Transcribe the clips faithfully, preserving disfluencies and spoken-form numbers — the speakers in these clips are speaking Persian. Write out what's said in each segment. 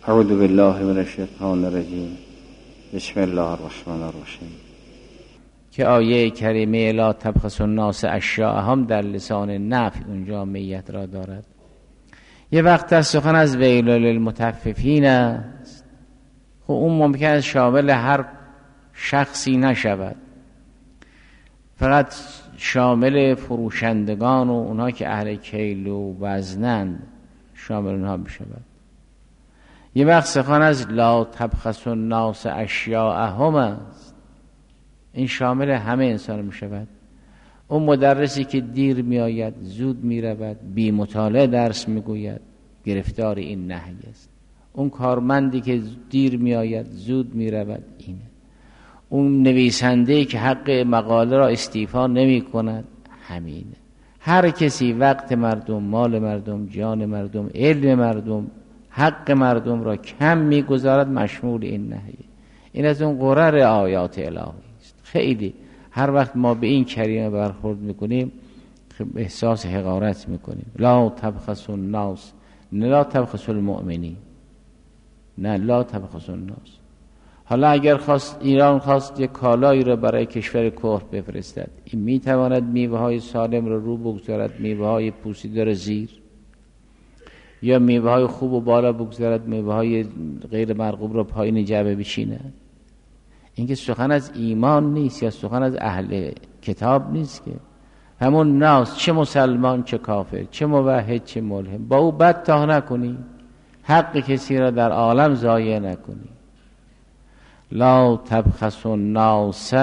اعوذ بالله من الشیطان الرجیم. بسم الله الرحمن الرحیم. که آیه کریمه لا تبخسوا الناس اشیاءهم در لسان نفی اونجا میت را دارد. یه وقت از سخن از ویل للمطففین است. خب اون ممکن است شامل هر شخصی نشود، فقط شامل فروشندگان و اونها که اهل کیل و وزنند شامل اونها بشود. یه وقت سخن از لا تبخسوا الناس اشیاءهم است، این شامل همه انسان می شود. اون مدرسی که دیر می آید زود می رود، بی مطالعه درس می گوید، گرفتار این نهی است. اون کارمندی که دیر می آید زود می رود، اینه. اون نویسنده‌ای که حق مقاله را استیفا نمی کند، همینه. هر کسی وقت مردم، مال مردم، جان مردم، علم مردم، حق مردم را کم می گذارد، مشمول این نهیه. این از اون قرر آیات الهی است. خیلی هر وقت ما به این کریمه برخورد میکنیم احساس حقارت میکنیم. لا تبخسوا الناس، نه لا تبخسوا المؤمنین، نه لا تبخسوا الناس. حالا اگر خواست ایران خواست یک کالایی را برای کشور کفر بفرستد، این میتواند میوه های سالم را رو بگذارد، میوه های پوسیده را زیر، یا میوه های خوب و بالا بگذارد، میوه های غیر مرغوب را پایین جعبه بشیند. این که سخن از ایمان نیست، یا سخن از اهل کتاب نیست. که همون ناس، چه مسلمان چه کافر، چه موحد چه ملحد، با او بد تا نکنی، حق کسی را در عالم ضایع نکنی. لا تبخسوا الناس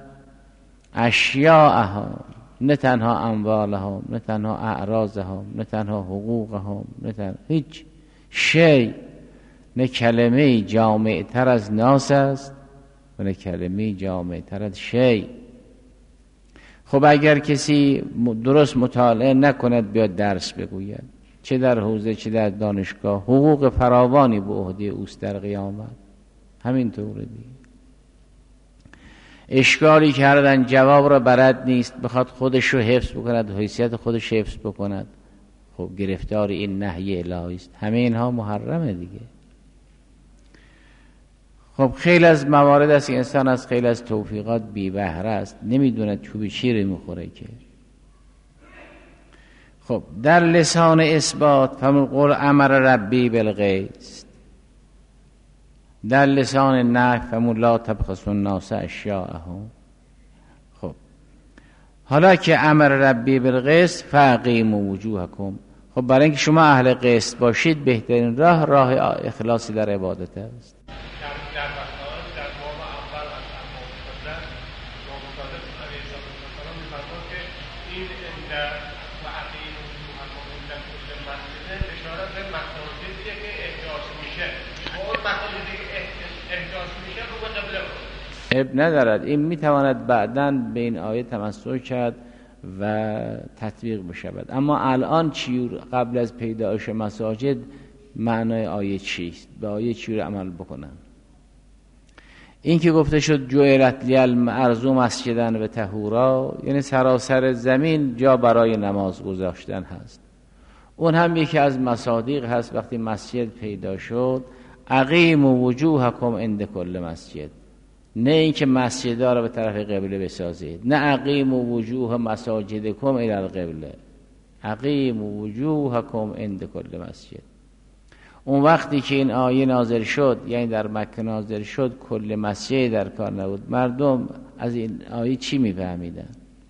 اشیاءهم، نه تنها اموالهم، نه تنها اعراضهم، نه تنها حقوقهم، نه تنها هیچ شی. نه کلمه جامع تر از ناس است و نه کلمه جامع تر از شی. خب اگر کسی درست مطالعه نکند بیاد درس بگوید، چه در حوزه چه در دانشگاه، حقوق فراوانی به عهده اوست در قیامت. همین طوره دیگه. اشکالی کردن جواب را بلد نیست، بخواد خودش رو حفظ بکند، حیثیت خودش حفظ بکند، خب گرفتار این نهی الهی است. همه اینها محرمه دیگه. خب خیلی از موارد است که انسان از خیلی از توفیقات بی بهره است، نمیدونه چوب چی رو میخوره. که خب در لسان اثبات فمن قول امر ربی بالقسط، در لسان نفی فمن لا تبخسوا الناس اشیاءهم. خب حالا که امر ربی بالقسط فاقیموا وجوهکم، خب برای اینکه شما اهل قسط باشید بهترین راه راه اخلاصی در عبادت است. اب ندارد، این میتواند بعداً به این آیه تمسک کرد و تطبیق بشود. اما الان چی قبل از پیدایش مساجد معنای آیه چیست؟ به آیه چی رو عمل بکنن؟ این که گفته شد جعلت لی الارض مسجدا و طهورا، یعنی سراسر زمین جا برای نماز گذاشتن هست. اون هم یکی از مصادیق هست. وقتی مسجد پیدا شد اقیموا وجوهکم عند کل مسجد، نه اینکه مسجدها را به طرف قبله بسازید، نه اقیموا وجوه مساجدکم الی القبله، اقیموا وجوهکم عند کل مسجد. اون وقتی که این آیه نازل شد، یعنی در مکه نازل شد، کل مسجد در کار نبود. مردم از این آیه چی میفهمیدن؟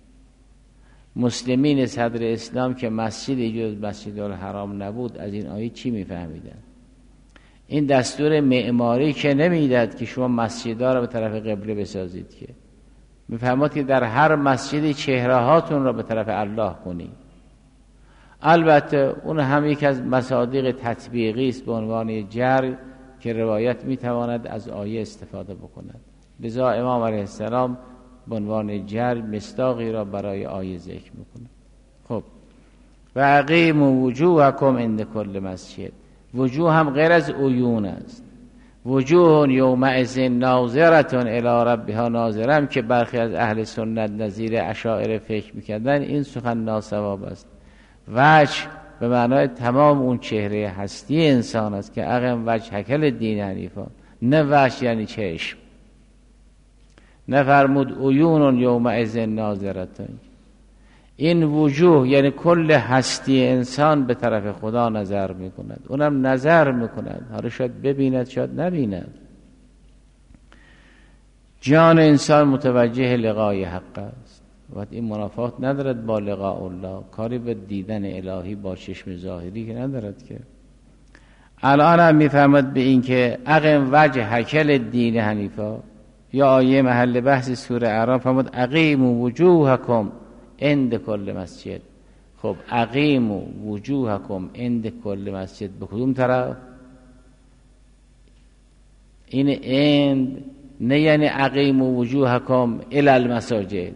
مسلمین صدر اسلام که مسجد جز مسجد الحرام نبود از این آیه چی میفهمیدن؟ این دستور معماری که نمیداد که شما مسجدها را به طرف قبله بسازید، که میفهمد که در هر مسجدی چهره هاتون را به طرف الله کنید. البته اون هم یک از مصادیق تطبیقی است به عنوان جر که روایت میتواند از آیه استفاده بکند. لذا امام علیه السلام به عنوان جر مصداقی را برای آیه ذکر میکنه. خب و اقیموا وجوهکم عند کل مسجد. وجوه هم غیر از عیون است. وجوه یومئذ ناظرة الی ربها ناظره، هم که برخی از اهل سنت نظیر اشاعره فکر میکردن این سخن ناصواب است. وجه به معنای تمام اون چهره هستی انسان است که اقم وجه هکل دین حنیفا، نه وجه یعنی چشم. نفرمود عیون یومئذ ناظرتون، این وجوه یعنی کل هستی انسان به طرف خدا نظر میکند، اونم نظر میکند، حالا شاید ببیند شاید نبیند. جان انسان متوجه لقای حق است و این منافات ندارد با لقاء الله، کاری به دیدن الهی با چشم ظاهری که ندارد. که الان هم میفهمد به این که اقم وجه هکل دین حنیفا، یا آیه محل بحث سوره اعراف فرمود اقیموا وجوهکم عند کل مسجد. خب اقیموا وجوهکم عند کل مسجد به کدوم طرف؟ این عند نه یعنی اقیموا وجوهکم الی المساجد،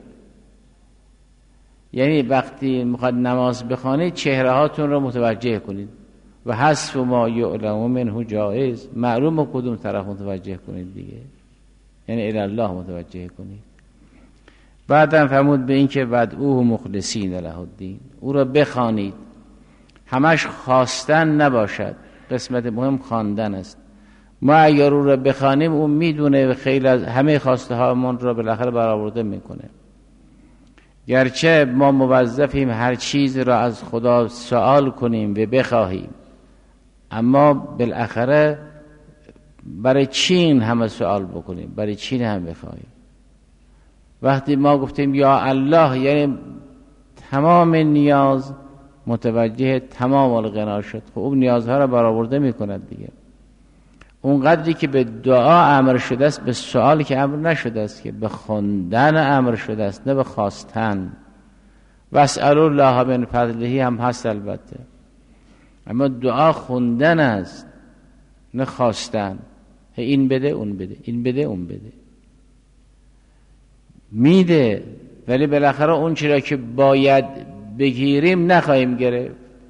یعنی وقتی میخواد نماز بخوانید چهره هاتون رو متوجه کنید و حذف ما یعلم منه جایز، معلومه کدوم طرف متوجه کنید دیگه، یعنی الی الله متوجه کنید. بعدم فرمود به این که ودعوه مخلصین له الدین، او را بخوانید، همش خواستن نباشد، قسمت مهم خواندن است. ما اگر او را بخوانیم اون میدونه خیلی از همه خواسته هامون را بالاخره برآورده میکنه. گرچه ما موظفیم هر چیز را از خدا سوال کنیم و بخواهیم، اما بالاخره برای چین همه سوال بکنیم، برای چین هم بخواهیم. وقتی ما گفتیم یا الله یعنی تمام نیاز متوجه تمام الغنا شد، خب اون نیازها را برآورده میکند دیگه. اون قدری که به دعا امر شده است به سوال که امر نشده است، که به خواندن امر شده است نه به خواستن. واسألوا الله من فضله هم هست البته، اما دعا خوندن است نه خواستن. این بده اون بده، این بده اون بده، میده ولی بالاخره اون چیزی که باید بگیریم نخواهیم گرفت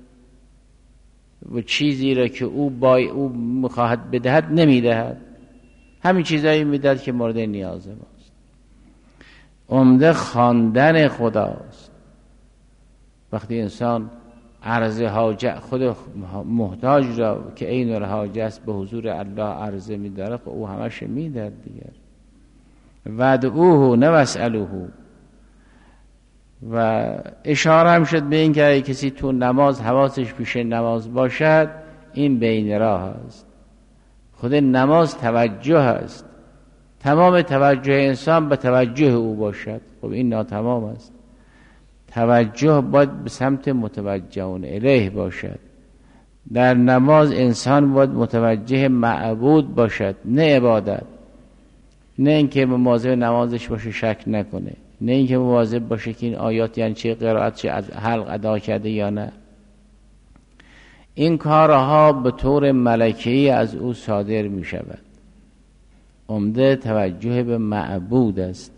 و چیزی را که او بای او میخواهد بدهد نمیدهد. همین چیزایی میدهد که مورد نیاز ماست. عمده خواندن خداست. وقتی انسان عرض حاجت خود محتاج را که عین الحاجه است به حضور الله عرضه میداره، خب او همش میدهد دیگر. ودعوه نه واسألوه. و اشاره هم شد به این که کسی تو نماز حواسش پیش نماز باشد، این بین راه است. خود نماز توجه است، تمام توجه انسان به توجه او باشد، خب این ناتمام است. توجه باید به سمت متوجهون الیه باشد. در نماز انسان باید متوجه معبود باشد نه عبادت، نه اینکه مواظب نمازش باشه شک نکنه، نه اینکه مواظب باشه که این آیات یعنی چه، قرائت چه، از حلق ادا کرده یا نه. این کارها به طور ملکه‌ای از او صادر می شود. عمده توجه به معبود است.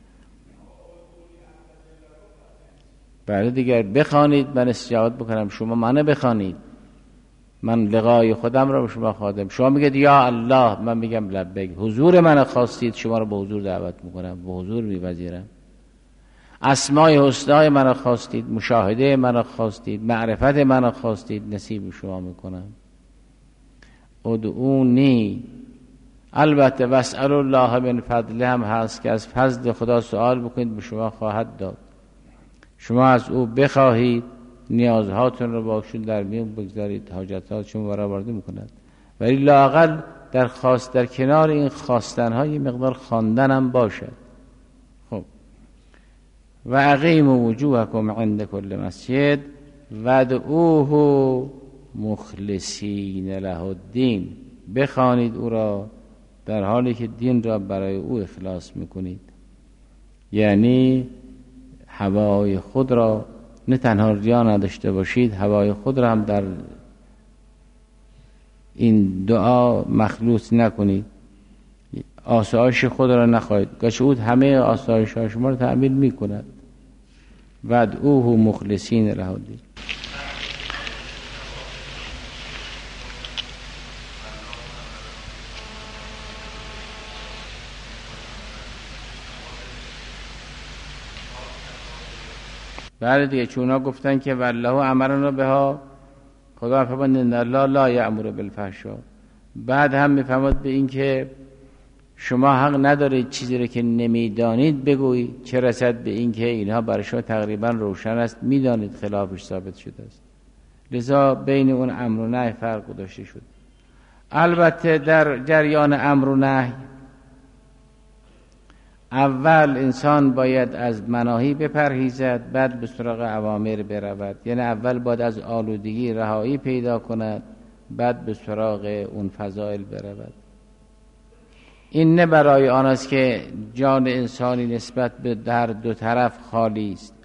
بعد دیگر بخوانید من استجابت بکنم، شما منو بخوانید، من لقای خودم را به شما خادم. شما میگید یا الله، من میگم لبیک. حضور من خواستید، شما را به حضور دعوت میکنم، به حضور میپذیرم. اسمای حسنای من خواستید، مشاهده من خواستید، معرفت من خواستید، نصیب شما میکنم. ادعونی. البته واسألوا الله من فضله هم هست که از فضل خدا سوال بکنید به شما خواهد داد. شما از او بخواهید، نیازهاتون رو با ایشون در میون بگذارید، حاجتاتشون برآورده میکند. ولی لااقل در خواست در کنار این خواستن‌ها یه مقدار خواندن هم باشد. خب و اقیموا وجوهکم عند کل مسجد ودعوه مخلصین له الدین. بخوانید او را در حالی که دین را برای او اخلاص میکنید، یعنی هوای خود را نه تنها ریا نداشته باشید، هوای خود را هم در این دعا مخلوط نکنید. آسایش خود را نخواهید، گرچه همه آسایش ها شما را تأمین میکند. ودعوه مخلصین له الدین. بعد دیگه چون ها گفتن که والله امرنا بها، خدا فرمود ان الله لا یأمر بالفحشاء. بعد هم میفرماد به این که شما حق ندارید چیزی رو که نمیدانید بگویید، چه رسد به این که اینها برای شما تقریبا روشن است، میدانید خلافش ثابت شده است. لذا بین اون امر و نهی فرق گذاشته شد. البته در جریان امر و نهی اول انسان باید از مناهی بپرهیزد، بعد به سراغ اوامر برود. یعنی اول باید از آلودگی رهایی پیدا کند، بعد به سراغ اون فضائل برود. این نه برای آن است که جان انسانی نسبت به در دو طرف خالی است،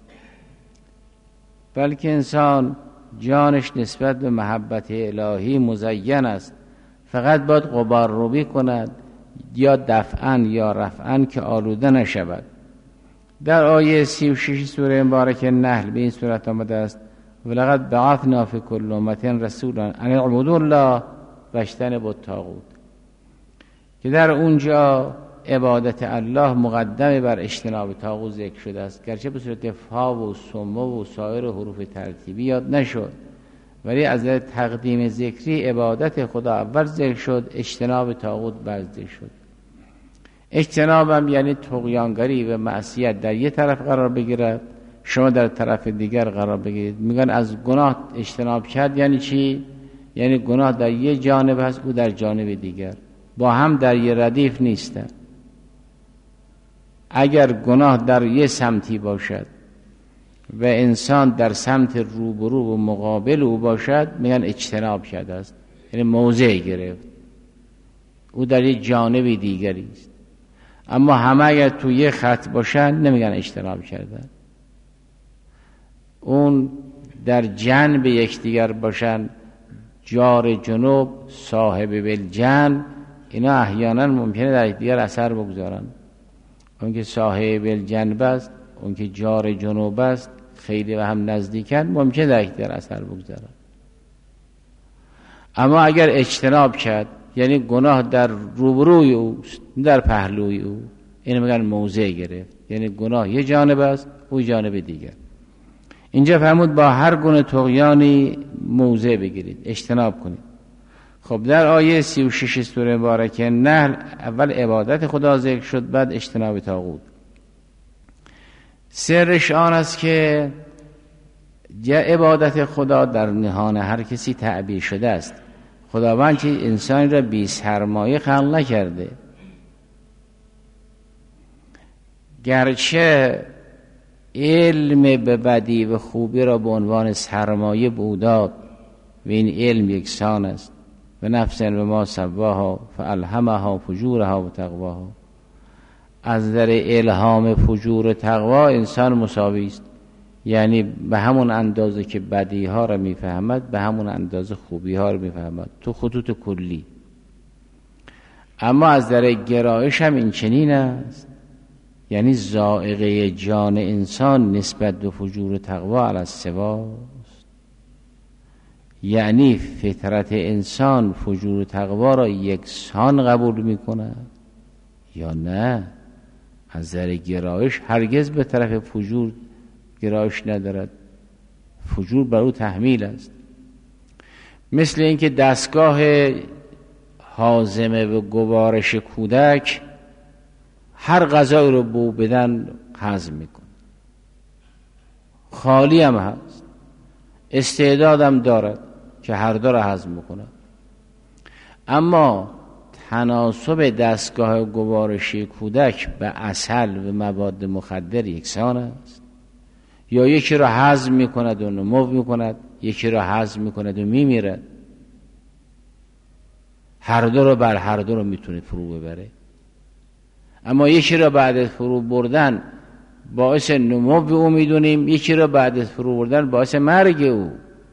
بلکه انسان جانش نسبت به محبت الهی مزین است. فقط باید غبار روبی کند، یا دفعاً یا رفعاً، که آلوده نشود. در آیه سی و شش سوره مبارکه نحل به این صورت آمده است: ولقد بعثنا فی کل امة رسولا ان اعبدوا الله واجتنبوا الطاغوت، که در اونجا عبادت الله مقدم بر اجتناب طاغوت ذکر شده است. گرچه به صورت فا و سمه و سایر حروف ترتیبی یاد نشد، ولی از تقدیم ذکری عبادت خدا اول ذکر شد، اجتناب طاغوت بعد ذکر شد. اجتنابم یعنی طغیانگری و معصیت در یک طرف قرار بگیرد، شما در طرف دیگر قرار بگیرید. میگن از گناه اجتناب کرد یعنی چی؟ یعنی گناه در یک جانب هست، او در جانب دیگر، با هم در یک ردیف نیستن. اگر گناه در یک سمتی باشد و انسان در سمت روبرو و مقابل او باشد، میگن اجتناب کرده است، یعنی موضع گرفت، او در یک جانب دیگری است. اما همه اگر توی یک خط باشن نمیگن اجتناب کردن. اون در جنب یکدیگر باشن، جار جنوب، صاحب بالجنب، اینا احیانا ممکنه در یکدیگر اثر بگذارن. اون که صاحب بالجنب است، اون که جار جنوب است، خیلی و هم نزدیکن، ممکنه در یکدیگر اثر بگذارن. اما اگر اجتناب کرد یعنی گناه در روبروی اوست، در پهلوی او، اینو میگن موضع گرفت، یعنی گناه یه جانب است، او جانب دیگر. اینجا فرمود با هر گونه طغیانی موضع بگیرید، اجتناب کنید. خب در آیه سی و شش سوره مبارکه نحل اول عبادت خدا ذکر شد، بعد اجتناب طاغوت. سرش آن است که عبادت خدا در نهان هر کسی تعبیر شده است. خداوند چه انسانی را بی سرمایه خلق نکرده. گرچه علم به بدی و خوبی را به عنوان سرمایه بوداد و این علم یکسان است، و نفس و ما سواها فالهمها فجورها و تقواها. از در الهام فجور و تقوا انسان مساوی است، یعنی به همون اندازه که بدی ها را میفهمد به همون اندازه خوبی ها را میفهمد تو خطوط کلی. اما از در گرایش هم این چنین است، یعنی ذائقه جان انسان نسبت به فجور و تقوا علی السواست. یعنی فطرت انسان فجور و تقوا را یکسان قبول میکند یا نه؟ از در گرایش هرگز به طرف فجور گرایش ندارد، فجور بر او تحمیل است. مثل اینکه دستگاه هاضمه و گوارش کودک هر غذایی رو بو بدن هضم میکنه، خالی هم هست، استعدادم دارد که هر دو را هضم میکنه. اما تناسب دستگاه گوارشی کودک به عسل و مواد مخدر یکسان است؟ یا یکی را هضم میکند و نمو میکند، یکی را هضم میکند و میمیرد؟ هر دو رو بر هر دو رو میتونه فرو ببره. اما یکی را بعد از فرو بردن باعث نمو او میدونیم، یکی را بعد از فرو بردن باعث مرگ او.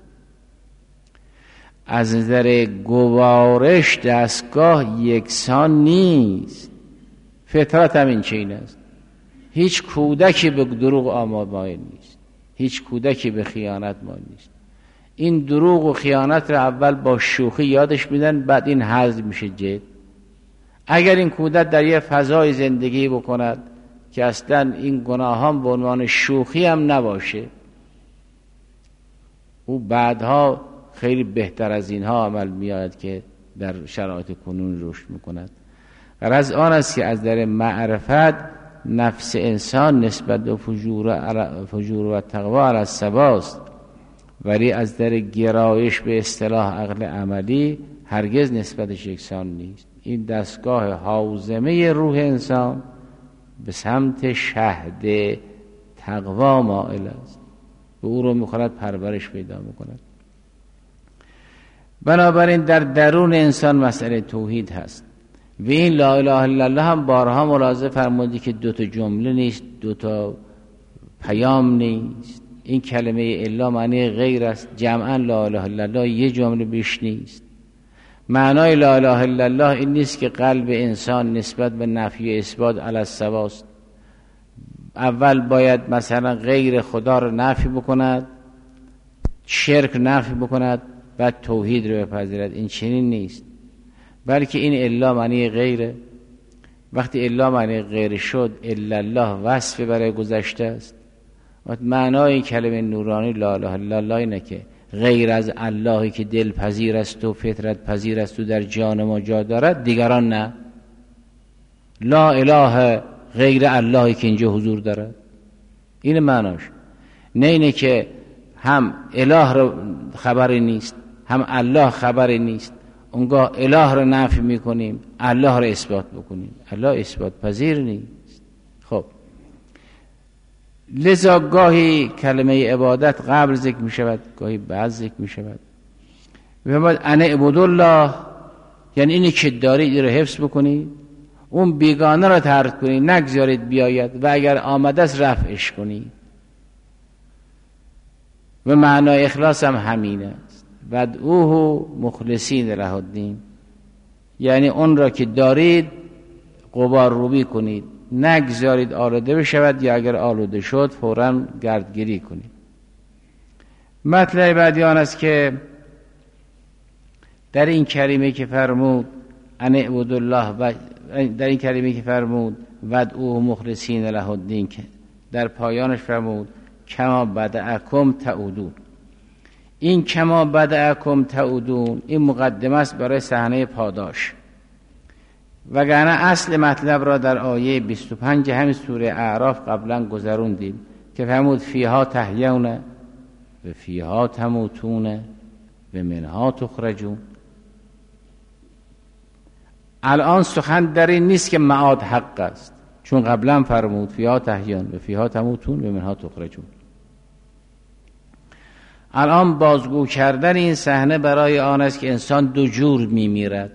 از نظر گوارش دستگاه یکسان نیست. فطرت هم این چین است. هیچ کودکی به دروغ آماده مایل نیست، هیچ کودکی به خیانت مایل نیست. این دروغ و خیانت را اول با شوخی یادش میدن، بعد این هضم میشه جد. اگر این کودک در یه فضای زندگی بکند که اصلا این گناهان به عنوان شوخی هم نباشه، او بعدها خیلی بهتر از اینها عمل میآید که در شرایط کنون رشد میکند. غرض آن است که از در معرفت نفس انسان نسبت به فجور فجور و تقوا علی الصواست، ولی از در گرایش به اصطلاح عقل عملی هرگز نسبتش یکسان نیست. این دستگاه حازمه روح انسان به سمت شهد تقوا مائل است، به او رو میخواند پرورش پیدا میکند. بنابراین در درون انسان مسئله توحید هست و این لا اله الا الله هم بارها ملاحظه فرمودی که دو تا جمله نیست، دو تا پیام نیست. این کلمه الا معنی غیر است، جمعا لا اله الا الله یه جمله بیش نیست. معنای لا اله الا الله این نیست که قلب انسان نسبت به نفی و اثبات علی الصواست. اول باید مثلا غیر خدا رو نفی بکند، شرک نفی بکند، بعد توحید رو بپذیرد. این چنین نیست، بلکه این الا معنی غیره. وقتی الا معنی غیر شد، الا الله وصف برای گذشته است. و معنای این کلمه نورانی لا اله الا الله اینه که غیر از اللهی که دل پذیر است و فطرت پذیر است و در جان ما جا دارد دیگران نه. لا اله غیر اللهی که اینجا حضور دارد، این معناش. نه اینه که هم اله رو خبری نیست هم الله خبری نیست، اونگاه اله رو نفی میکنیم الله رو اثبات بکنیم. الله اثبات پذیر نیست. خب لذا گاهی کلمه عبادت قبل ذکر می شود، گاهی بعد ذکر می شود. و بعد انا اعبدوا الله یعنی اینی که دارید رو حفظ بکنید، اون بیگانه رو ترک کنید، نگذارید بیاید و اگر آمده است رفعش کنید. و معنای اخلاص هم همین است، ودعوه مخلصین له الدین، یعنی اون را که دارید غبار روبی کنید، نگذارید آلوده بشود، یا اگر آلوده شد فوراً گردگیری کنید. مطلب بعدی آن است که در این کلمه که فرمود ان اعبدوا الله و در این کلمه که فرمود ودعوه مخلصین له الدین، در پایانش فرمود کما بدأکم تعودون. این کما بدأکم تعودون این مقدمه است برای صحنه پاداش، وگرنه اصل مطلب را در آیه بیست و پنج همین سوره اعراف قبلا گذروندیم که فرمود فیها تحیون و فیها تموتون و منها تخرجون. الان سخن در این نیست که معاد حق است، چون قبلا فرمود فیها تحیون و فیها تموتون و منها تخرجون. الان بازگو کردن این صحنه برای آن است که انسان دو جور میمیرد.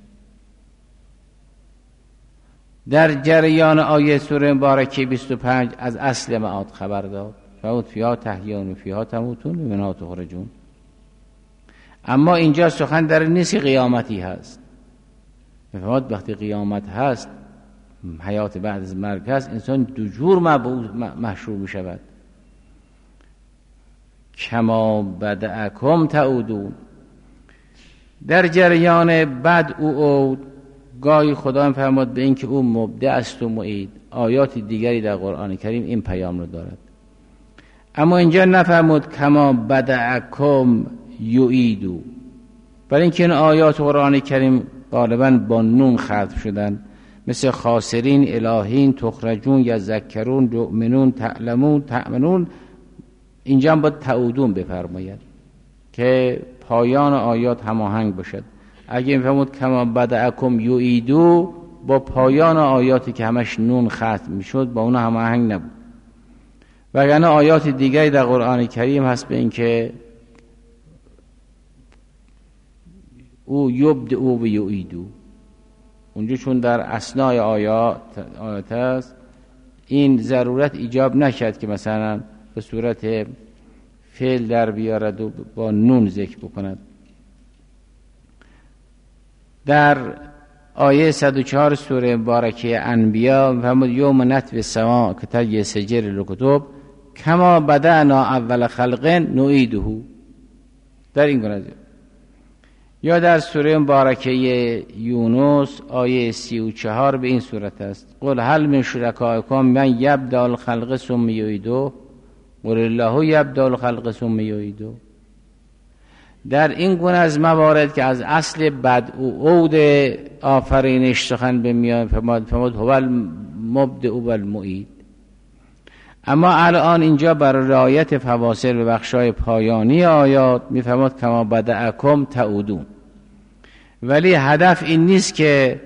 در جریان آیه سوره مبارکه بیست و پنج از اصل معاد خبر داد، فرمود فیها تحیون و فیها تموتون و منها تخرجون. اما اینجا سخن در نیست قیامتی هست. فرمود وقتی قیامت هست، حیات بعد از مرگ هست، انسان دو جور محشور می شود. کما بدأکم تعودون. در جریان بد او عود گاهی خدا فرمود به این که او مبدع است و معید. آیات دیگری در قرآن کریم این پیام رو دارد، اما اینجا نفرمود کما بدأکم یعیدو، برای اینکه این آیات قرآن کریم غالباً با نون ختم شدن، مثل خاسرین، الهین، تخرجون، یذکرون، یؤمنون، تعلمون، تأمنون. اینجا هم باید تعودون بفرماید که پایان آیات هماهنگ باشد. اگه این فرمود کما بدأکم یعیدو با پایان آیاتی که همش نون ختم میشد با اون هماهنگ نبود. وگرنه آیات دیگری در قرآن کریم هست به این که او یبدأ و یعیدو. اونجا چون در اثنای آیات آیات است، این ضرورت ایجاب نشد که مثلا به صورت فعل در بیارد و با نون ذکر بکند. در آیه صد و چهار سوره مبارکه انبیاء فرمود یوم نطوی السماء کطی سجل الکتب کما بدأنا اول خلق نعیده. در این گونه. یا در سوره مبارکه یونس آیه سی و چهار به این صورت است قل هل من شرکائکم من یبدأ الخلق ثم یعیده قل الله یبدأ الخلق ثم یعیده. در این گونه از موارد که از اصل بد و عود آفرینش سخن بمیاد فرمود هو المبدئ و المعید. اما الان اینجا برای رعایت فواصل و بخشای پایانی آیات میفرماد کما بدأکم تعودون، ولی هدف این نیست که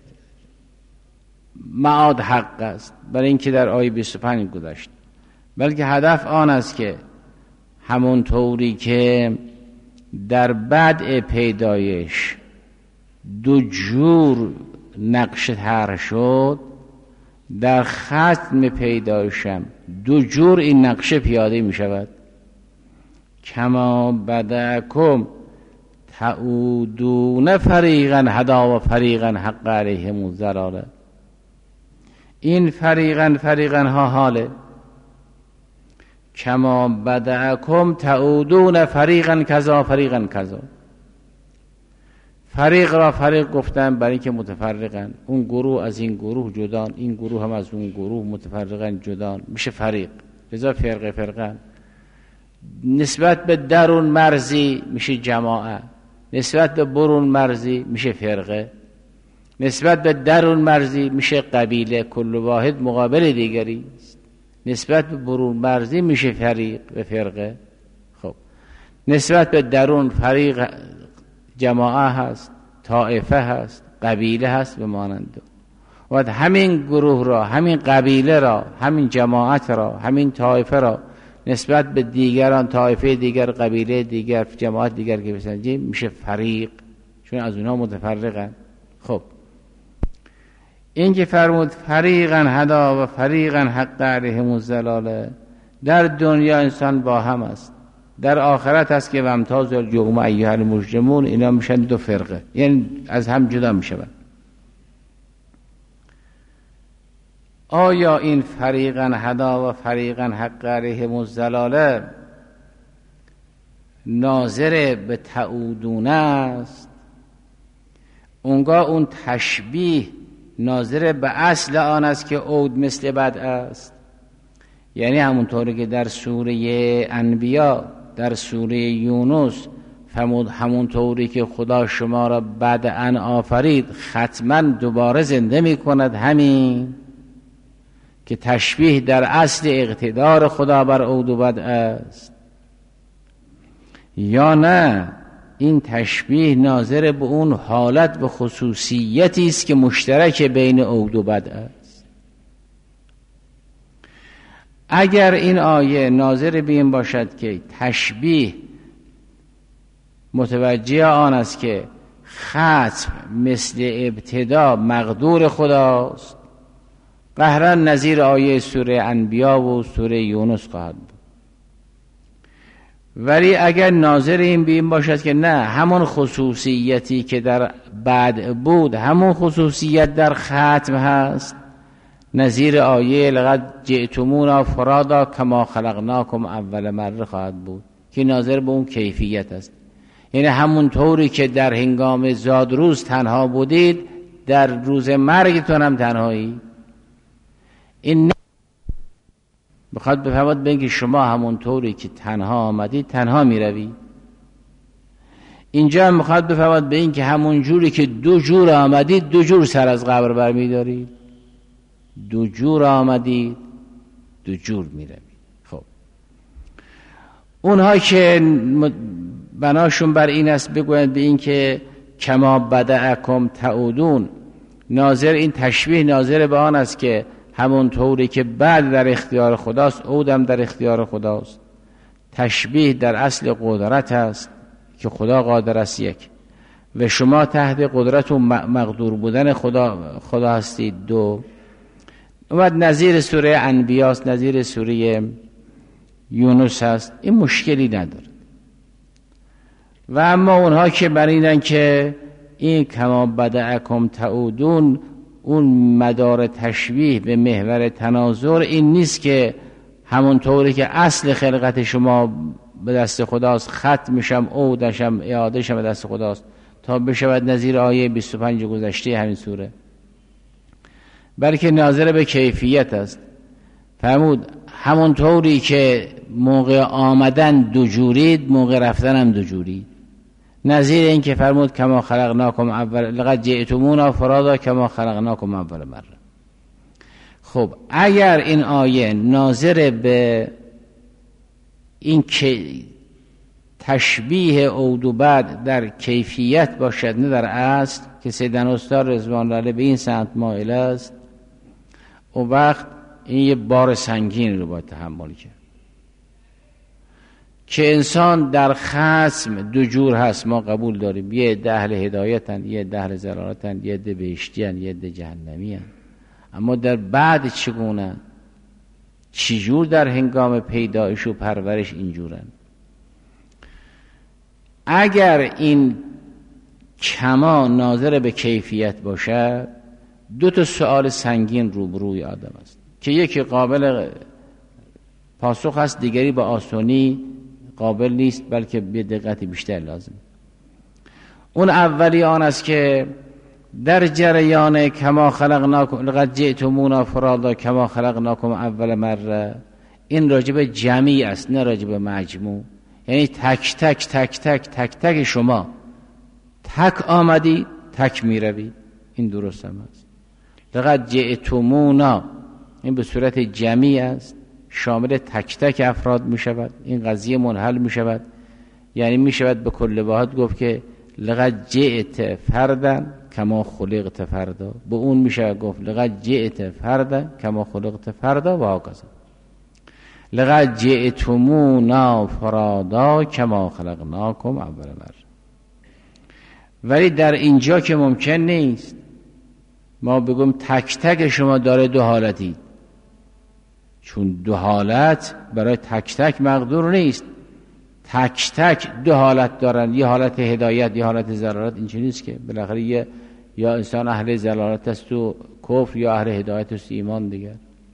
معاد حق است برای اینکه در آیه بیست و پنج گذشت، بلکه هدف آن است که همون طوری که در بدء پیدایش دو جور نقش طرح شد، در ختم پیدایشم دو جور این نقشه پیاده می شود. کما بدأکم تعودون فریقا هدا و فریقا حق علیهم الضلاله. این فریقا فریقا ها حاله. کما بدأکم تعودون فریقا کذا فریقا کذا. فریق را فریق گفتن برای اینکه متفرقن، اون گروه از این گروه جدان، این گروه هم از اون گروه متفرقن جدان، میشه فریق. لذا فرقه فرقه. نسبت به درون مرزی میشه جماعه، نسبت به برون مرزی میشه فرقه، نسبت به درون مرزی میشه قبیله، کل واحد مقابل دیگری، نسبت به برون مرزی میشه فریق و فرقه. خب نسبت به درون فریق جماعه هست، طائفه هست، قبیله هست به مانند. و همین گروه را، همین قبیله را، همین جماعت را، همین طائفه را نسبت به دیگران، طائفه دیگر، قبیله دیگر، جماعت دیگر که بسنجیم میشه فریق، چون از اونها متفرقن. خب این که فرمود فریقا هدا و فریقا حق علیهم الضلاله، در دنیا انسان با هم است، در آخرت هست که وامتاز الیوم ایها المجرمون، اینا میشن دو فرقه، یعنی از هم جدا میشن. آیا این فریقا هدا و فریقا حق علیهم الضلاله ناظر به تعودون است؟ اونگاه اون تشبیه ناظر به اصل آن است که عود مثل بد است، یعنی همونطوری که در سوره انبیا، در سوره یونس فرمود همونطوری که خدا شما را بدءا آفرید ختما دوباره زنده می کند، همین که تشبیه در اصل اقتدار خدا بر عود و بد است. یا نه این تشبیه ناظر به اون حالت به خصوصیتی است که مشترک بین عود و بد است. اگر این آیه ناظر به این باشد که تشبیه متوجه آن است که ختم مثل ابتدا مقدور خداست، قهرا نظیر آیه سوره انبیا و سوره یونس خواهد بود. ولی اگر ناظر این به این باشد که نه، همون خصوصیتی که در بعد بود همون خصوصیت در ختم هست، نظیر آیه لقد جئتمونا فرادا کما خلقناکم اول مره خواهد بود، که ناظر به اون کیفیت است. یعنی همون طوری که در هنگام زاد روز تنها بودید، در روز مرگتون هم تنهایی. این بخواد بفهمد به اینکه شما همون طوری که تنها آمدید تنها می روید. اینجا هم بخواد بفهمد به اینکه همون جوری که دو جور آمدید دو جور سر از قبر برمی دارید، دو جور آمدید دو جور می روید. خب اونها که بناشون بر این است بگویند به اینکه کما بدأکم تعودون، ناظر این تشبیه ناظر به آن است که همون طوری که بعد در اختیار خداست عودم در اختیار خداست. تشبیه در اصل قدرت است که خدا قادر است یک، و شما تحت قدرت و مقدور بودن خدا خدا هستید دو. اومد نظیر سوره انبیاست، نظیر سوره یونس هست، این مشکلی نداره. و اما اونها که برینن که این کما بدأکم تعودون، اون مدار تشبیه به محور تناظر این نیست که همون طوری که اصل خلقت شما به دست خداست، ختمشم عودشم اعادهشم به دست خداست تا بشود نظیر آیه بیست و پنج گذشته همین سوره، بلکه ناظر به کیفیت است. فرمود همون طوری که موقع آمدن دو جورید موقع رفتن هم دو جورید. نظیر این که فرمود کما خلقناکم اول لقد جئتمونا فرادا کما خلقناکم اول مره. خب اگر این آیه ناظر به این که تشبیه عود و بعد در کیفیت باشد نه در اصل که سیدنا استاد رضوان الله علیه به این سمت مائل است، و وقت این یه بار سنگین رو باید تحمل کرد که انسان در خصم دو جور هست. ما قبول داریم یه عده اهل هدایتن، یه عده اهل ضلالتن، یه عده بهشتیان، یه عده جهنمیان. اما در بعد چگونه چجور در هنگام پیدایش و پرورش اینجورن؟ اگر این کما ناظر به کیفیت باشد، دو تا سوال سنگین روبروی آدم است که یکی قابل پاسخ است، دیگری با آسانی قابل نیست بلکه به دقت بیشتر لازم. اون اولی آن است که در جریان کما خلقناکم لقد جئتمونا فرادا کما خلقناکم اول مره، این راجب جمعی است نه راجب مجموع. یعنی تک تک تک تک تک تک شما تک آمدی تک می روی. این درست هم است. لقد جئتمونا این به صورت جمعی است، شامل تک تک افراد می شود. این قضیه منحل می شود، یعنی می شود به کل واحد گفت که لقد جئت فردا کما خلقت فردا. به اون می شود گفت لقد جئت فردا کما خلقت فردا و هاکذا. لقد جئتمونا فرادا کما خلقناکم اول مره. ولی در اینجا که ممکن نیست ما بگم تک تک شما داره دو حالتی، چون دو حالت برای تک تک مقدور نیست. تک تک دو حالت دارن، یه حالت هدایت یه حالت ضلالت. این چیز نیست که بالاخره یه یا انسان اهل ضلالت است و کفر یا اهل هدایت است ایمان دیگر.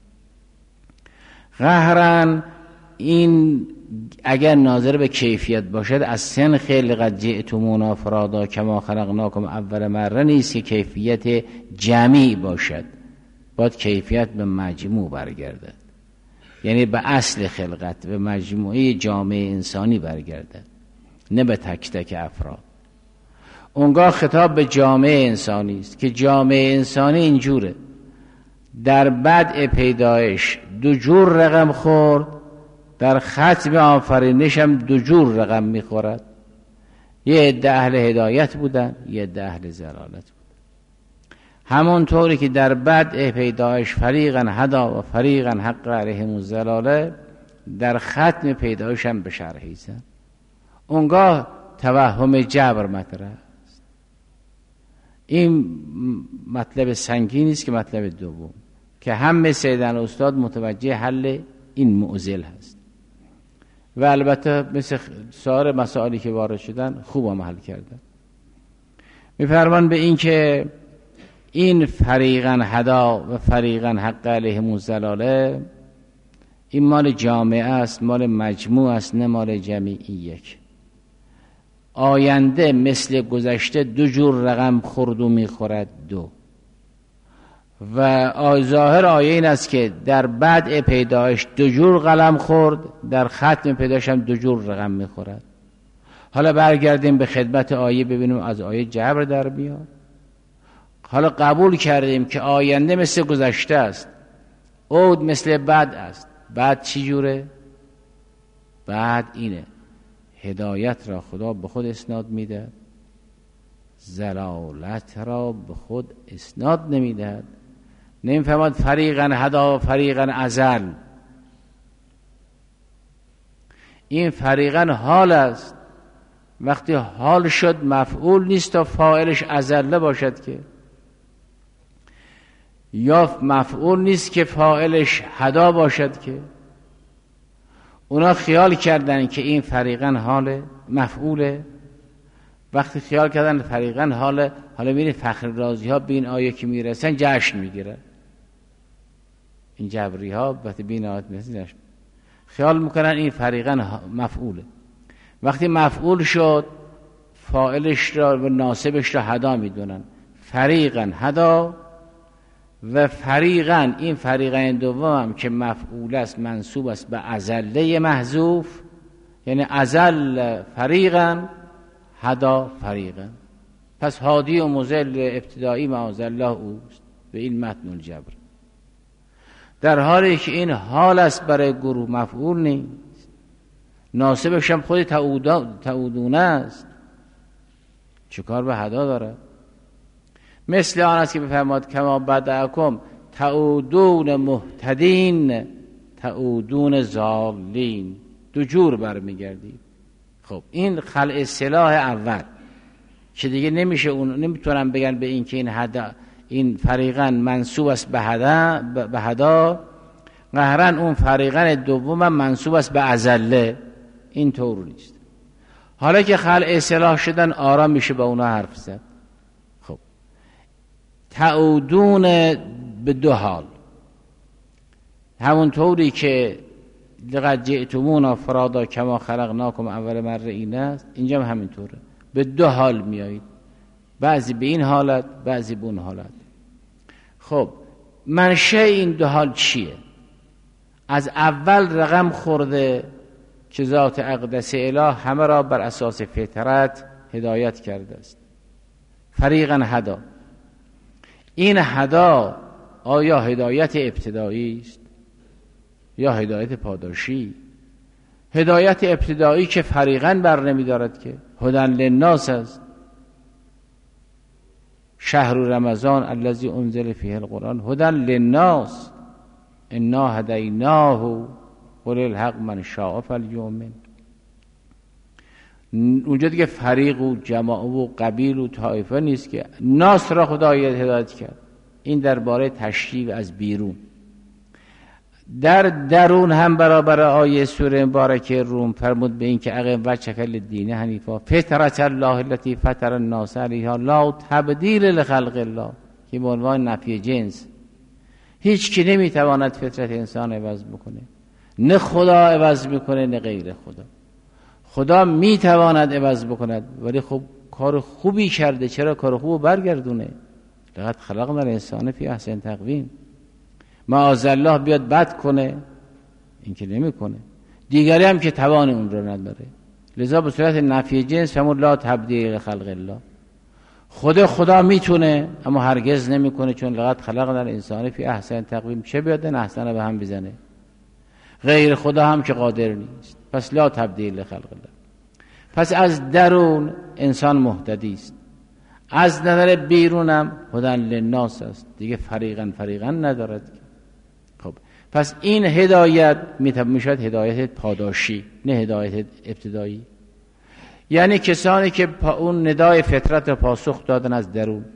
قهرن این اگر ناظر به کیفیت باشد از سن خیلی لقد جئتمونا فرادا کما خلقناکم اول مره نیست که کیفیت جمعی باشد، باید کیفیت به مجموع برگردد، یعنی به اصل خلقت به مجموعه جامعه انسانی برگردد نه به تک تک افراد. اونگاه خطاب به جامعه انسانی است که جامعه انسانی اینجوره، در بدء پیدایش دو جور رقم خورد، در ختم آفرینش هم دو جور رقم میخورد. یه عده اهل هدایت بودن، یه عده اهل ضلالت بودن. همونطوری که در بدء پیدایش فریقا هدا و فریقا حق علیهم الضلاله، در ختم پیدایش هم به شرحیزن. اونگاه توهم جبر مطرح است. این مطلب سنگینی است که مطلب دوم که همه سیدنا استاد متوجه حل این معضل هست و البته مثل سایر مسائلی که وارد شدن خوب هم حل کردن. می‌فرمان به این که این فریقا هدا و فریقا حق علیهم الضلاله این مال جامعه است، مال مجموع است، نه مال جمعی. یک آینده مثل گذشته دو جور رقم خورد و میخورد دو. و ظاهر آیه این است که در بدء پیدایش دو جور قلم خورد، در ختم پیدایش هم دو جور رقم میخورد. حالا برگردیم به خدمت آیه ببینیم از آیه جبر در بیاد. حالا قبول کردیم که آینده مثل گذشته است، عود مثل بعد است. بعد چی جوره؟ بعد اینه هدایت را خدا به خود اسناد میده، ضلالت را به خود اسناد نمیدهد. نمیفهمد فریقا هدا فریقا ازل. این فریقا حال است، وقتی حال شد مفعول نیست تا فاعلش ازله باشد که، یا مفعول نیست که فاعلش هدا باشد که. اونا خیال کردن که این فریقا حال مفعوله. وقتی خیال کردن فریقا حال، حالا میره فخر رازی ها به این آیه که میرسن جشن میگیره. این جبری ها وقتی به این آیه میرسن خیال میکنن این فریقا مفعوله. وقتی مفعول شد فاعلش را و ناسبش را هدا میدونن. فریقا هدا و فریقا، این فریقا دوم هم که مفعول است منصوب است به ازله محذوف، یعنی ازل فریقا هدا فریقا. پس هادی و مضل ابتدایی معاذالله اوست و این متن الجبر، در حالی که این حال است برای گروه، مفعول نیست. ناسبش هم خود تعودونه است، چه کار به هدا داره؟ مثل آن است که بفرماد کما بدأکم تعودون مهتدین تعودون ضالین، دو جور برمیگردید. خب این خلع اصطلاح اول که دیگه نمیشه، اون نمیتونن بگن به این که این هدا، این فریقا منصوب است به هدا، به هدا قهرن اون فریقا دوم منصوب است به اذله، این طور نیست. حالا که خلع اصطلاح شدن آرام میشه با اونا حرف زد. خب تعودون به دو حال، همون طوری که لقد جئتمونا فرادا کما خلقناکم اول مره این است، اینجا هم همین طوره، به دو حال میایید، بعضی به این حالت بعضی به اون حالت. خب منشأ این دو حال چیه؟ از اول رقم خورده که ذات اقدس اله همه را بر اساس فطرت هدایت کرده است. فریقا هدا، این هدا آیا هدایت ابتدایی است یا هدایت پاداشی؟ هدایت ابتدایی که فریقا بر نمی دارد که هدن للناس است. شهر رمضان الذی انزل فیه القرآن هدن للناس انا هدیناه قل الحق من شاء فلیؤمن. اونجا دیگه فریق و جماعه و قبیل و طایفه نیست که ناس را خدا هدایت کرد. این درباره تشریع از بیرون. در درون هم برابر آیه سوره مبارکه روم فرمود به این که اقیم وجهک للدین حنیفا فطرة الله التي فطر الناس علیها لا تبدیل لخلق الله، که به عنوان نفی جنس. هیچ کی نمیتواند فطرت انسان عوض بکنه، نه خدا عوض میکنه نه غیر خدا. خدا میتواند عوض بکند ولی خب کار خوبی کرده، چرا کار خوبو برگردونه؟ لقد خلقنا الانسان فی احسن تقویم. معاذالله بیاد بد کنه، این که نمیکنه. دیگری هم که توان اون رو نداره. لذا به صورت نفی جنس همون لا تبدیل خلق الله. خود خدا میتونه اما هرگز نمیکنه، چون لقد خلقنا الانسان فی احسن تقویم. چه بیاد این احسن به هم بزنه؟ غیر خدا هم که قادر نیست. پس لا تبدیل خلق الله. پس از درون انسان مهتدی است، از نظر بیرونم هدن للناس است، دیگه فریقا فریقا ندارد. خب پس این هدایت میشود هدایت پاداشی نه هدایت ابتدایی. یعنی کسانی که اون ندای فطرت را پاسخ دادن از درون،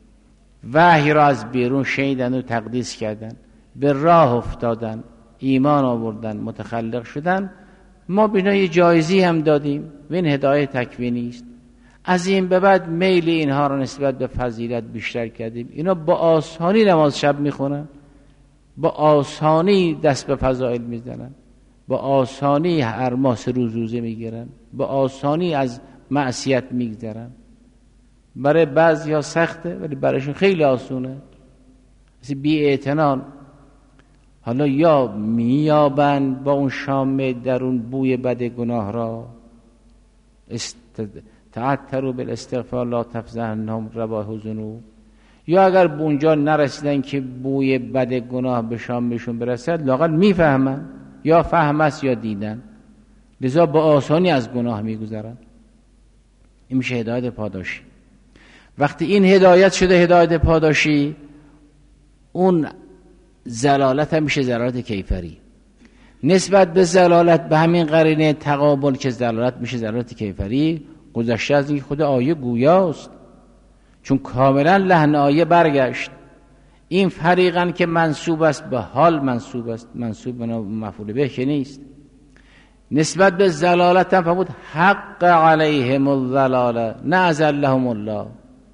وحی را از بیرون شنیدن و تقدیس کردن، به راه افتادن، ایمان آوردن، متخلق شدن، ما بینا یه جایزی هم دادیم و این هدایت تکوینی است. از این به بعد میل اینها را نسبت به فضیلت بیشتر کردیم. اینا با آسانی نماز شب میخونن، با آسانی دست به فضائل میزنن، با آسانی هر ماه سه روز روزه میگیرن، با آسانی از معصیت میگذرن. برای بعضی ها سخته ولی برایشون خیلی آسونه. مثل بی اعتنان حالا یا میابند با اون شام درون بوی بد گناه را، است تعتروا بالاستغفار لا تفزعنهم رواه ذنوب، یا اگر به اونجا نرسیدن که بوی بد گناه به شامشون برسد، لااقل میفهمن، یا فهم است یا دیدن، لذا با آسانی از گناه میگذرن. این میشه هدایت پاداشی. وقتی این هدایت شده هدایت پاداشی، اون زلالت هم میشه زلالت کیفری. نسبت به زلالت به همین قرینه تقابل که زلالت میشه زلالت کیفری، گذشته از اینکه خود آیه گویاست، چون کاملا لحن آیه برگشت. این فریقا که منصوب است به حال منصوب است، منصوب به مفعول به که نیست. نسبت به زلالت هم فرمود حق علیهم الضلاله نه ازلهم الله.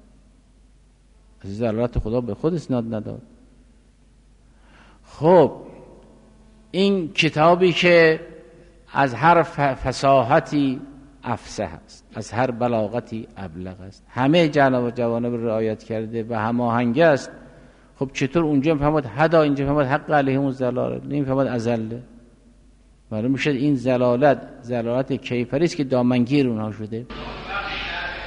از زلالت خدا به خود اسناد نداد. خب این کتابی که از هر فصاحتی افصح است، از هر بلاغتی ابلغ است، همه جناب جوانب رعایت کرده و هماهنگ است. خب چطور اونجا فهمد هدا، اینجا فهمد حق علیهم الضلاله، نمی فهمد ازله؟ معلوم میشه این زلالت زلالت کیفری است که دامنگیر اونها شده.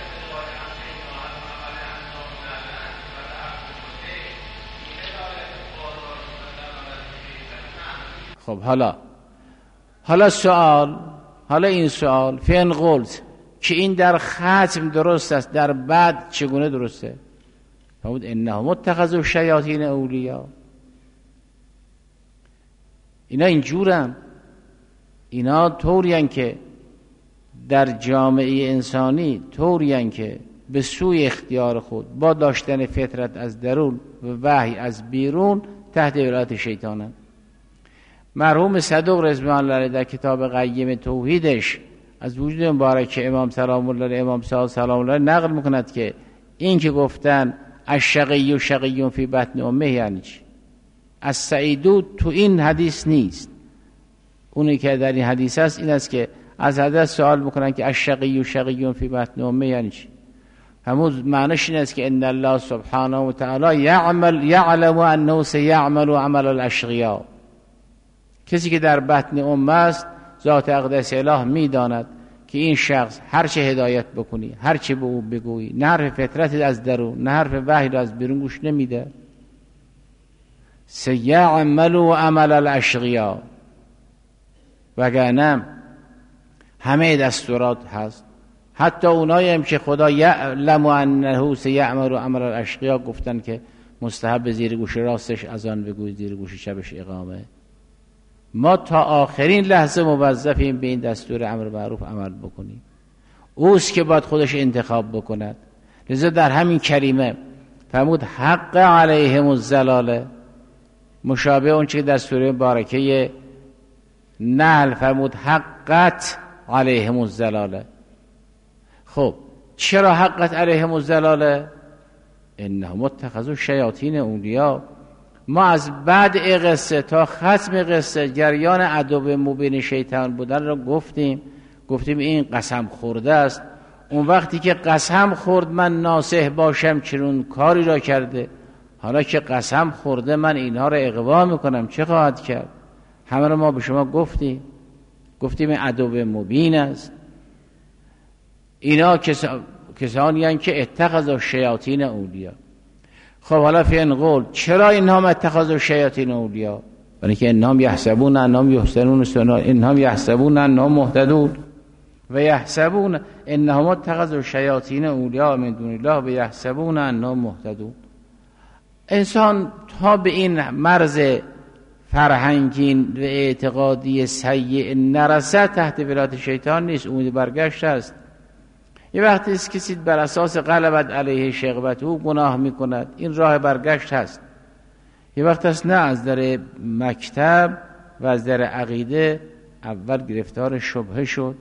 خب حالا حالا سوال حالا این سوال فین قلت که این در ختم درست است، در بعد چگونه درسته؟ فرمود انهم اتخذوا الشیاطین اولیا. اینا اینجورن، اینا طورین که در جامعه انسانی طورین که به سوی اختیار خود با داشتن فطرت از درون و وحی از بیرون تحت ولایت شیطانن. مرحوم صدوق رضوان الله علیه در کتاب قیم توحیدش از وجود مبارک امام سلام الله علیه امام صادق سلام الله علیه نقل میکند که این که گفتن الشقی و شقی فی بطن امه یعنی چی؟ از سعیدو تو این حدیث نیست. اونی که در این حدیث است این است که از حدیث سوال میکنن که الشقی و شقی فی بطن امه یعنی چی؟ همون معنیش این است که ان الله سبحانه و تعالی یعمل یعلم انه سیعمل عمل الاشقیا. کسی که در بطن امه است ذات اقدس اله میداند که این شخص هر چه هدایت بکنی، هر چه به او بگویی، نه حرف فطرت از درون نه حرف وحی از بیرون گوش نمیده. سیعمل عمل الاشقیا، وگرنه همه دستورات هست. حتی اونایی هم که خدا یعلم انه سیعمل عمل الاشقیا گفتن که مستحب زیر گوش راستش اذان بگوی، زیر گوش چپش اقامه. ما تا آخرین لحظه موظفیم به این دستور امر معروف عمل بکنیم. اوست که باید خودش انتخاب بکند. لذا در همین کریمه فرمود حق علیهم الضلاله، مشابه اون چه در سوره مبارکه نحل فرمود حقت علیهم الضلاله. خب چرا حقت علیهم الضلاله؟ انهم اتخذوا الشیاطین اولیا. ما از بعد قصه تا ختم قصه جریان عدو مبین شیطان بودن را گفتیم. گفتیم این قسم خورده است. اون وقتی که قسم خورد من ناصح باشم چنون کاری را کرده، حالا که قسم خورده من اینها را اغوا میکنم چه خواهد کرد؟ همه را ما به شما گفتیم. گفتیم این عدو مبین است. اینا کس... کسانی هستند که اتخذوا الشیاطین اولیا. خب حالا فی این قول چرا اینها اتخذوا الشیاطین اولیا؟ برای که انهم یحسبون انهم یحسنون صنعا، انهم یحسبون انهم مهتدون و یحسبون انهم اتخذوا الشیاطین اولیا من دون الله و یحسبون انهم مهتدون. انسان تا به این مرز فرهنگین و اعتقادی سیء نرسد تحت ولایت شیطان نیست، امید برگشت است. یه وقتی است کسی بر اساس غلبت علیه شغبت او گناه میکند، این راه برگشت هست. یه وقت است نه، از در مکتب و از در عقیده اول گرفتار شبهه شد،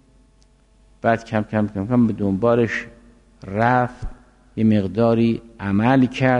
بعد کم کم کم کم به دنبالش رفت، یه مقداری عمل کرد.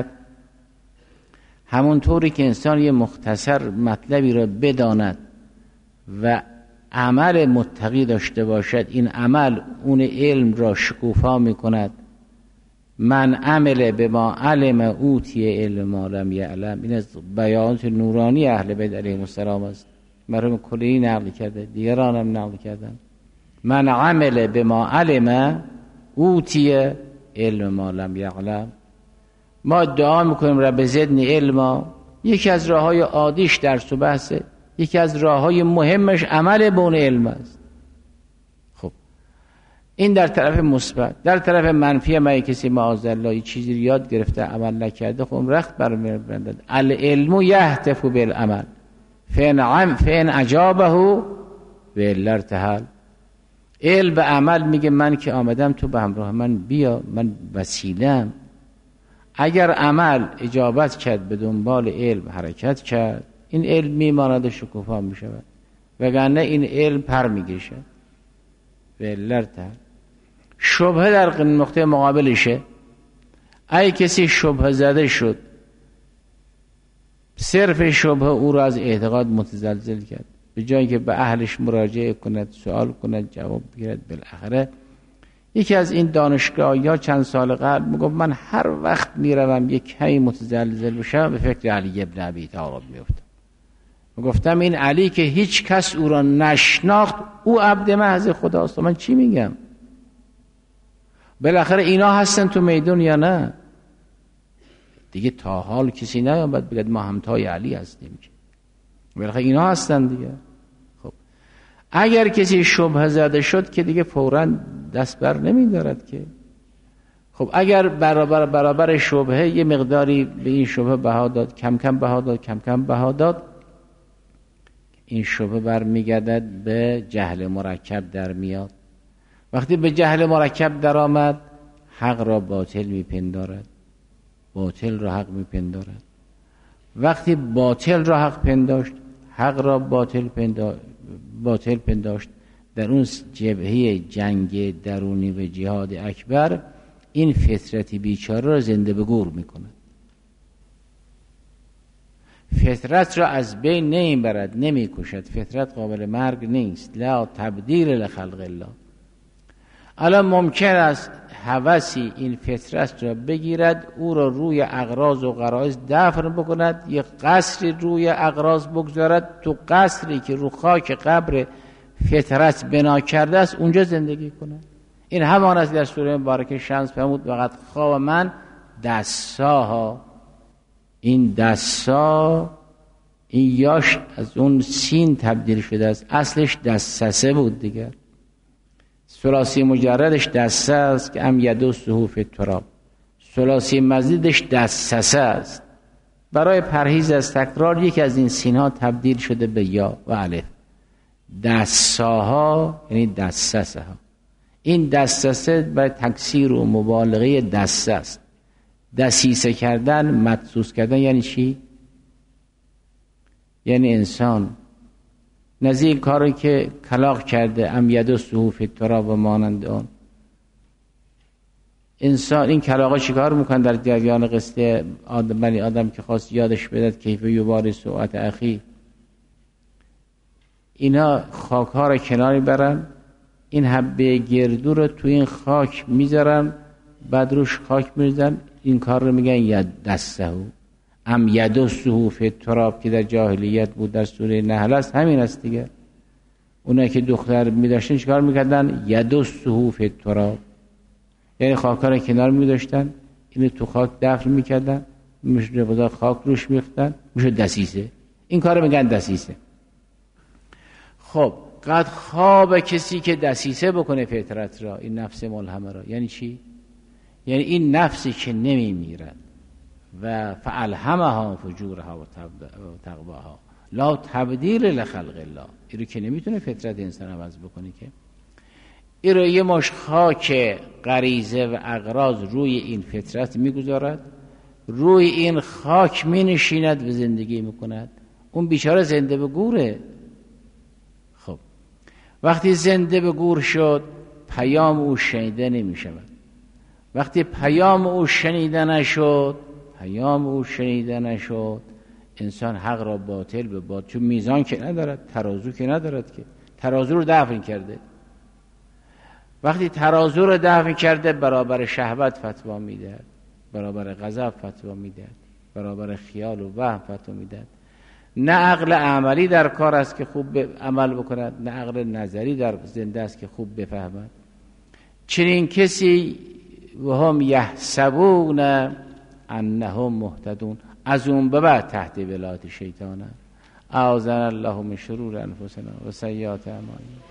همونطوری که انسان یه مختصر مطلبی را بداند و عمل متقی داشته باشد، این عمل اون علم را شکوفا می کند. من عمل به ما علم اوتی علم ما لم یعلم. این از بیانات نورانی اهل بیت علیهم السلام است. مرحوم کلی نقل کرده، دیگران هم نقل کردن. من عمل به ما علم اوتی علم ما لم یعلم. ما دعا میکنیم رب زدنی علما. یکی از راههای عادیش درس و بحثه، یکی از راههای مهمش عمل به اون علم است. خب این در طرف مثبت. در طرف منفی ما کسی معاذالله یه چیزی یاد گرفته عمل نکرده، خب رخت برمی‌بندد. العلم یهتف بالعمل فین عم فین اجابه والا ارتحل. علم به عمل میگه من که آمدم تو به همراه من بیا، من وسیله‌ام. اگر عمل اجابت کرد به دنبال علم حرکت کرد، این علم میماند شکوفا میشود، وگرنه این علم پر میگیشه. والا ارتحل. شبهه در نقطه مقابلشه. ای کسی شبهه زده شد، صرف شبهه او را از اعتقاد متزلزل کرد، به جایی که به اهلش مراجعه کند، سوال کند، جواب بگیرد. بالاخره یکی از این دانشگاه یا چند سال قبل میگفت من هر وقت میروم یک کمی متزلزل بشم به فکر علی ابن ابی طالب میافتم. میگفتم این علی که هیچ کس او را نشناخت، او عبد محض خداست. من چی میگم؟ بالاخره اینا هستن تو میدون یا نه؟ دیگه تا حال کسی نیامد بگه ما همتای علی هستیم. بالاخره اینا هستن دیگه. خب اگر کسی شبهه زده شد که دیگه فوراً دست بر نمیدارد که. خب اگر برابر برابر شبهه یه مقداری به این شبهه بها داد، کم کم بها داد، کم کم بها داد، این شبهه برمیگردد به جهل مرکب در میاد. وقتی به جهل مرکب در آمد، حق را باطل میپندارد، باطل را حق میپندارد. وقتی باطل را حق پنداشت، حق را باطل پنداشت، باطل پنداشت، در اون جبهه جنگ درونی و جهاد اکبر این فطرتی بیچاره را زنده به گور میکنه. فطرت را از بین نمیبرد، نمیکشد. فطرت قابل مرگ نیست. لا تبدیل لخلق الله. الان ممکن است هوسی این فطرت را بگیرد، او را روی اغراض و غرایز دفن بکند، یک قصری روی اغراض بگذارد، تو قصری که رو خاک قبر فطرت بنا کرده است اونجا زندگی کند. این همان است در سوره مبارکه شمس فرمود وقد خواب من دساها. این دسا، این یاش از اون سین تبدیل شده است، اصلش دسسه بود دیگر. ثلاثی مجردش دسه است که ام یدو صحوف تراب، ثلاثی مزیدش دسسه است. برای پرهیز از تکرار یکی از این سین ها تبدیل شده به یا و الف. دساها یعنی دسسه ها. این دسسه برای تکثیر و مبالغه دسته است. دسیسه کردن، مدسوس کردن یعنی چی؟ یعنی انسان نزدیک کاری که کلاغ کرده ام ید صحوف تراب و مانند آن. انسان این کلاغا چیکار میکنن در جریان قصه آدم بنی آدم که خواست یادش بدهد کیف یباری سوءت اخی؟ اینا خاک ها را کناری برن، این حبه گردو رو تو این خاک میذارن، بعد روش خاک میریزن. این کار رو میگن ید دسته ام ید صحوف تراب که در جاهلیت بود، در سوره نحل است. همین است دیگه. اونایی که دختر میداشتن چیکار میکردن؟ ید صحوف تراب، یعنی خاکا رو کنار میداشتن، اینو تو خاک دفن میکردن، میشه بودا خاک روش میختن، میشه دسیسه. این کار رو میگن دسیسه. خب قد خواب کسی که دسیسه بکنه فطرت را، این نفس ملهمه را. یعنی چی؟ یعنی این نفسی که نمیمیرد و فالهمها فجورها و تقواها لا تبدیل لخلق الله. این رو که نمیتونه فطرت انسان عوض بکنه که. این رو یه مش خاک غریزه و اغراض روی این فطرت میگذارد، روی این خاک مینشیند و زندگی میکند. اون بیچاره زنده به گوره. خب وقتی زنده به گور شد، پیام او شنیده نمیشود. وقتی پیام او شنیده نشد، پیام او شنیده نشد، انسان حق را باطل به باطل، چون میزان که ندارد، ترازو که ندارد، که ترازو رو دفن کرده. وقتی ترازو رو دفن کرده، برابر شهوت فتوا میدهد، برابر غضب فتوا میدهد، برابر خیال و وهم فتوا میدهد. نه عقل عملی در کار است که خوب عمل بکند، نه عقل نظری در زنده است که خوب بفهمد. چنین کسی و هم یحسبون انهم مهتدون، از اون به بعد تحت ولایت شیطانه. اعاذنا الله من شرور انفسنا و سیئات اعمالنا.